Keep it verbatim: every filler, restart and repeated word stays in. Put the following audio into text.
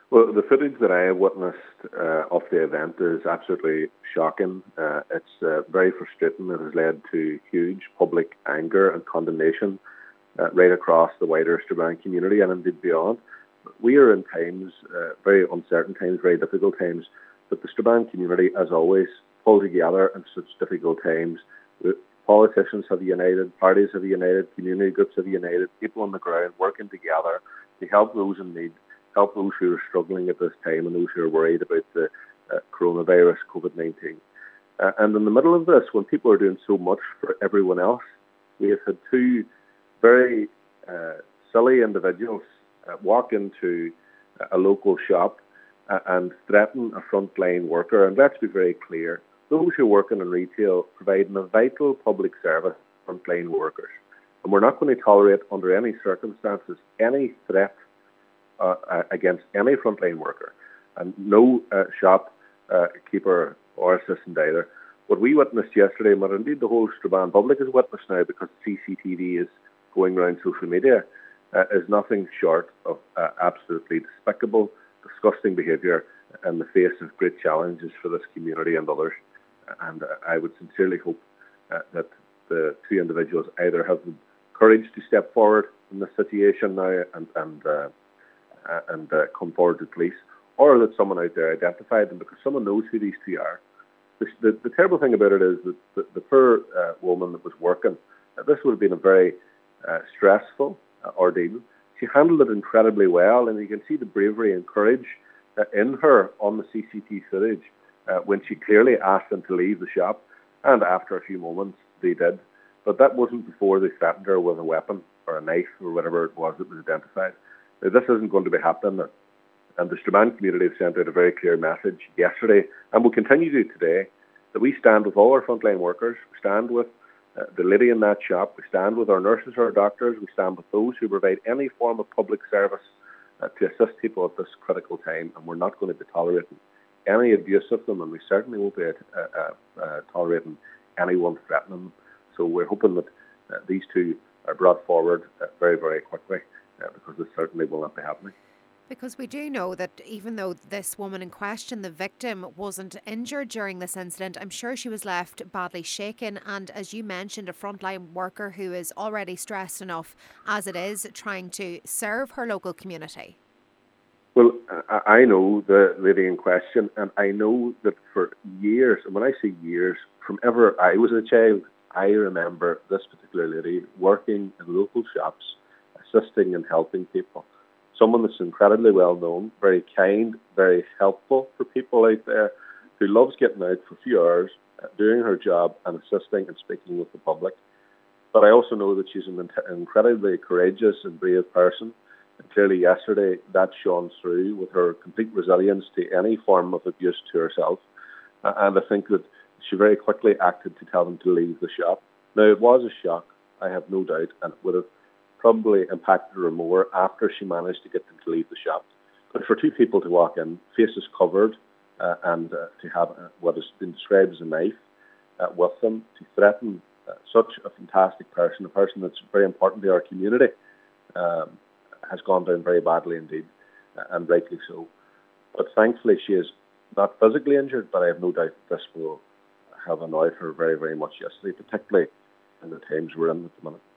Well, the footage that I have witnessed uh, of the event is absolutely shocking. Uh, it's uh, very frustrating. It has led to huge public anger and condemnation uh, right across the wider Strabane community and indeed beyond. We are in times, uh, very uncertain times, very difficult times, but the Strabane community, as always, pull together in such difficult times. The politicians have united, parties have united, community groups have united, people on the ground working together to help those in need, help those who are struggling at this time and those who are worried about the uh, coronavirus, COVID nineteen. Uh, and in the middle of this, when people are doing so much for everyone else, we have had two very uh, silly individuals uh, walk into a local shop uh, and threaten a frontline worker. And let's be very clear, those who are working in retail providing a vital public service to frontline workers. And we're not going to tolerate under any circumstances any threat Uh, against any frontline worker, and no uh, shop uh, keeper or assistant either. What we witnessed yesterday, and what indeed the whole Strabane public has witnessed now because C C T V is going around social media, uh, is nothing short of uh, absolutely despicable, disgusting behaviour in the face of great challenges for this community and others. And uh, I would sincerely hope uh, that the two individuals either have the courage to step forward in this situation now and, and uh, Uh, and uh, come forward to police, or that someone out there identified them because someone knows who these two are. The, the, the terrible thing about it is that the, the poor uh, woman that was working, uh, this would have been a very uh, stressful uh, ordeal. She handled it incredibly well, and you can see the bravery and courage uh, in her on the C C T V footage uh, when she clearly asked them to leave the shop, and after a few moments they did. But that wasn't before they threatened her with a weapon or a knife or whatever it was that was identified. This isn't going to be happening, and the Strabane community have sent out a very clear message yesterday, and will continue to today, that we stand with all our frontline workers, we stand with uh, the lady in that shop, we stand with our nurses, our doctors, we stand with those who provide any form of public service uh, to assist people at this critical time, and we're not going to be tolerating any abuse of them, and we certainly won't be uh, uh, uh, tolerating anyone threatening them. So we're hoping that uh, these two are brought forward uh, very, very quickly. Uh, because this certainly will not be happening. Because we do know that even though this woman in question, the victim, wasn't injured during this incident, I'm sure she was left badly shaken. And as you mentioned, a frontline worker who is already stressed enough as it is, trying to serve her local community. Well, I know the lady in question, and I know that for years, and when I say years, from ever I was a child, I remember this particular lady working in local shops, assisting and helping people. Someone that's incredibly well known, very kind, very helpful for people out there, who loves getting out for a few hours, uh, doing her job and assisting and speaking with the public. But I also know that she's an incredibly courageous and brave person. And clearly yesterday that shone through with her complete resilience to any form of abuse to herself. Uh, and I think that she very quickly acted to tell them to leave the shop. Now, it was a shock, I have no doubt, and it would have probably impacted her more after she managed to get them to leave the shop. But for two people to walk in, faces covered, uh, and uh, to have uh, what has been described as a knife uh, with them, to threaten uh, such a fantastic person, a person that's very important to our community, um, has gone down very badly indeed, uh, and rightly so. But thankfully she is not physically injured, but I have no doubt this will have annoyed her very, very much yesterday, particularly in the times we're in at the minute.